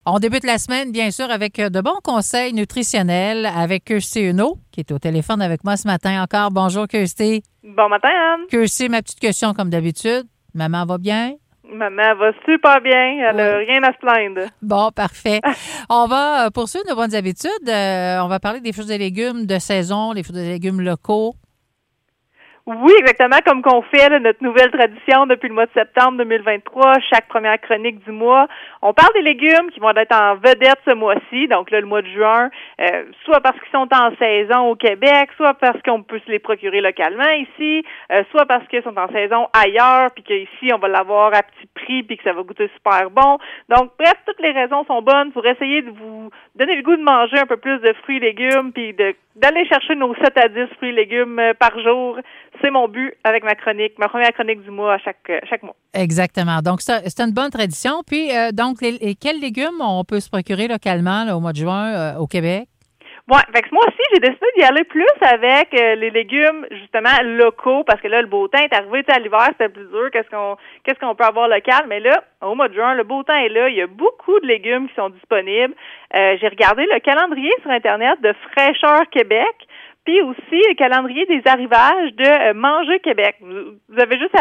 On débute la semaine, bien sûr, avec de bons conseils nutritionnels avec Kirsty Huneau, qui est au téléphone avec moi ce matin encore. Bonjour, Kirsty. Bon matin, Anne. Kirsty, ma petite question comme d'habitude. Maman va bien? Maman va super bien. Elle n'a rien à se plaindre. Bon, parfait. On va poursuivre nos bonnes habitudes. On va parler des fruits et légumes de saison, les fruits et légumes locaux. Oui, exactement, comme qu'on fait là, notre nouvelle tradition depuis le mois de septembre 2023, chaque première chronique du mois. On parle des légumes qui vont être en vedette ce mois-ci, donc là, le mois de juin, soit parce qu'ils sont en saison au Québec, soit parce qu'on peut se les procurer localement ici, soit parce qu'ils sont en saison ailleurs, puis qu'ici, on va l'avoir à petit prix, puis que ça va goûter super bon. Donc, bref, toutes les raisons sont bonnes pour essayer de vous donner le goût de manger un peu plus de fruits et légumes, puis d'aller chercher nos 7 à 10 fruits et légumes par jour. C'est mon but avec ma première chronique du mois à chaque mois. Exactement. Donc, c'est une bonne tradition. Puis, donc, quels légumes on peut se procurer localement là, au mois de juin au Québec? Ouais, fait que moi aussi, j'ai décidé d'y aller plus avec les légumes, justement, locaux, parce que là, le beau temps est arrivé, à l'hiver, c'était plus dur, qu'est-ce qu'on peut avoir local, mais là, au mois de juin, le beau temps est là, il y a beaucoup de légumes qui sont disponibles. J'ai regardé le calendrier sur Internet de Fraîcheur Québec, puis aussi le calendrier des arrivages de Manger Québec. Vous avez juste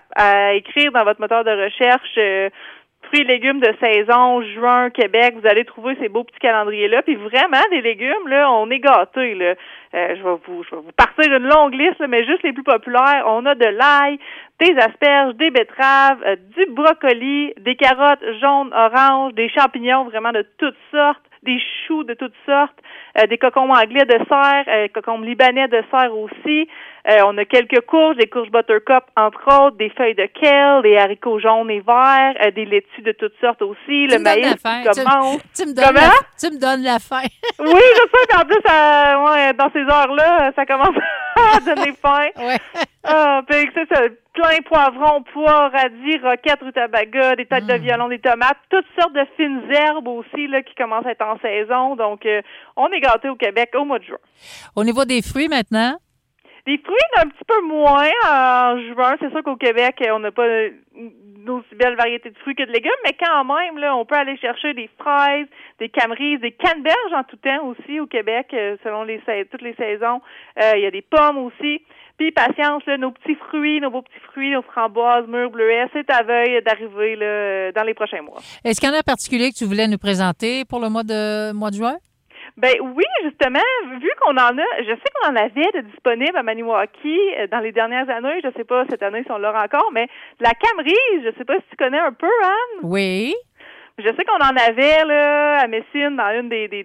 à écrire dans votre moteur de recherche fruits et légumes de saison, juin, Québec, vous allez trouver ces beaux petits calendriers-là. Puis vraiment, des légumes, là, on est gâtés, là. Je vais vous partir une longue liste, là, mais juste les plus populaires. On a de l'ail, des asperges, des betteraves, du brocoli, des carottes jaunes, oranges, des champignons vraiment de toutes sortes, des choux de toutes sortes, des cocombes anglais de serre, cocombes libanais de serre aussi. On a quelques courges, des courges buttercup entre autres, des feuilles de kale, des haricots jaunes et verts, des laitues de toutes sortes aussi, le maïs qui commence. Tu me donnes la faim. Oui, je sais qu'en plus, dans ces heures-là, ça commence à donner faim. Ouais. Puis c'est ça, plein poivrons, pois, radis, roquettes, rutabaga, des têtes de violon, des tomates, toutes sortes de fines herbes aussi là qui commencent à être en saison. Donc, on est gâtés au Québec au mois de juin. Au niveau des fruits maintenant? Les fruits, un petit peu moins en juin. C'est sûr qu'au Québec, on n'a pas une aussi belle variété de fruits que de légumes, mais quand même, là, on peut aller chercher des fraises, des camerises, des canneberges en tout temps aussi au Québec, selon toutes les saisons. Il y a des pommes aussi. Puis, patience, là, nos beaux petits fruits, nos framboises, mûres, bleuets, c'est à veille d'arriver là, dans les prochains mois. Est-ce qu'il y en a un particulier que tu voulais nous présenter pour le mois de juin? Ben oui, justement, vu qu'on en a, je sais qu'on en avait de disponible à Maniwaki dans les dernières années, je sais pas cette année si on l'aura encore, mais la camerise, je sais pas si tu connais un peu, Anne. Oui. Je sais qu'on en avait là à Messine dans une des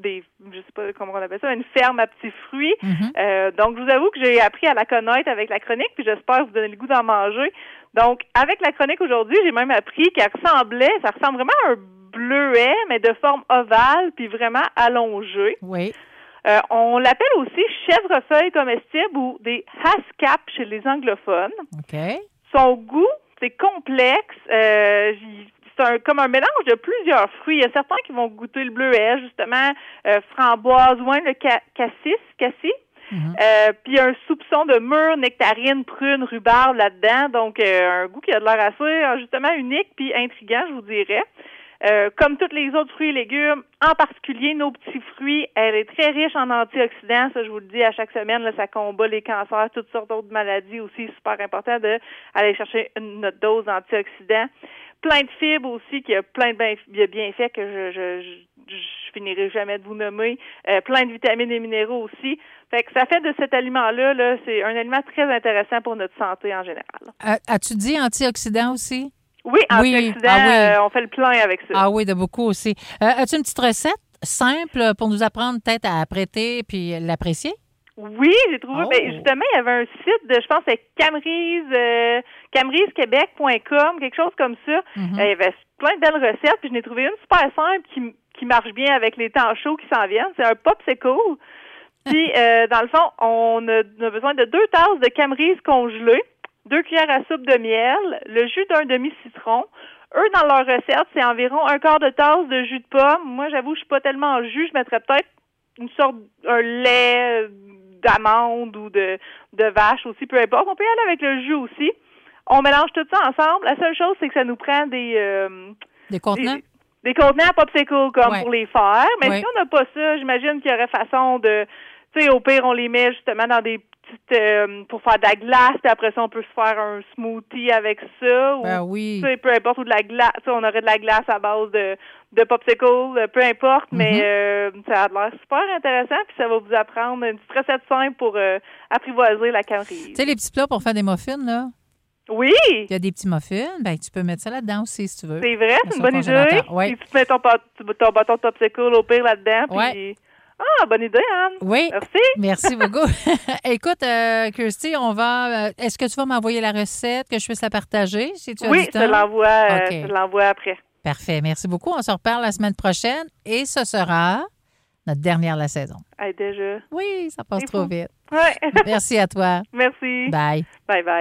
je sais pas comment on appelle ça, une ferme à petits fruits. Donc je vous avoue que j'ai appris à la connaître avec la chronique, puis j'espère vous donner le goût d'en manger. Donc avec la chronique aujourd'hui, j'ai même appris ça ressemble vraiment à un bleuet, mais de forme ovale, puis vraiment allongé. Oui. On l'appelle aussi chèvrefeuille comestible ou des haskap chez les anglophones. OK. Son goût, c'est complexe. C'est comme un mélange de plusieurs fruits. Il y a certains qui vont goûter le bleuet, justement, framboise, le cassis. Puis un soupçon de mûre, nectarine, prune, rhubarbe là-dedans. Donc, un goût qui a de l'air assez, justement, unique puis intriguant, je vous dirais. Comme tous les autres fruits et légumes, en particulier nos petits fruits, elle est très riche en antioxydants. Ça, je vous le dis à chaque semaine, là, ça combat les cancers, toutes sortes d'autres maladies aussi. Super important d'aller chercher notre dose d'antioxydants. Plein de fibres aussi, qui a plein de bienfaits que je finirai jamais de vous nommer. Plein de vitamines et minéraux aussi. Fait que ça fait de cet aliment-là, là, c'est un aliment très intéressant pour notre santé en général. As-tu dit antioxydants aussi? Oui, antioxydants, on fait le plein avec ça. Ah oui, de beaucoup aussi. As-tu une petite recette simple pour nous apprendre peut-être à apprêter puis l'apprécier? Oui, j'ai trouvé. Ben, justement, il y avait un site de, je pense, c'est camerisequebec.com, quelque chose comme ça. Il y avait plein de belles recettes, puis je n'ai trouvé une super simple qui marche bien avec les temps chauds qui s'en viennent. C'est un popsicle. Puis, dans le fond, on a besoin de 2 tasses de camerise congelée, 2 cuillères à soupe de miel, le jus d'un demi-citron. Eux, dans leur recette, c'est environ 1/4 de tasse de jus de pomme. Moi, j'avoue, je suis pas tellement en jus. Je mettrais peut-être un lait d'amande ou de vache aussi, peu importe. On peut y aller avec le jus aussi. On mélange tout ça ensemble. La seule chose, c'est que ça nous prend des contenants? des contenants popsicles comme Ouais. pour les faire. Mais Ouais. si on n'a pas ça, j'imagine qu'il y aurait façon de, tu sais, au pire, on les met justement dans des petites, pour faire de la glace, puis après ça, on peut se faire un smoothie avec ça. Ben ou, oui. tu sais, peu importe, ou de la glace, tu sais, on aurait de la glace à base de popsicles, peu importe, mais ça a l'air super intéressant, puis ça va vous apprendre une petite recette simple pour apprivoiser la calorie. Tu sais, les petits plats pour faire des muffins, là, Oui! il y a des petits muffins, ben tu peux mettre ça là-dedans aussi, si tu veux. C'est vrai, c'est une bonne idée. Congélateur, ouais. Puis tu mets ton bâton de popsicle au pire là-dedans. Puis... Ouais. Ah, bonne idée, Anne. Oui. Merci. Merci beaucoup. Écoute, Kirsty, on va. Est-ce que tu vas m'envoyer la recette, que je puisse la partager? Si tu as Oui, du je temps? te l'envoie après. Parfait. Merci beaucoup. On se reparle la semaine prochaine et ce sera notre dernière de la saison. Hey, déjà. Oui, ça passe C'est trop fou. vite. Ouais. Merci à toi. Merci. Bye. Bye bye.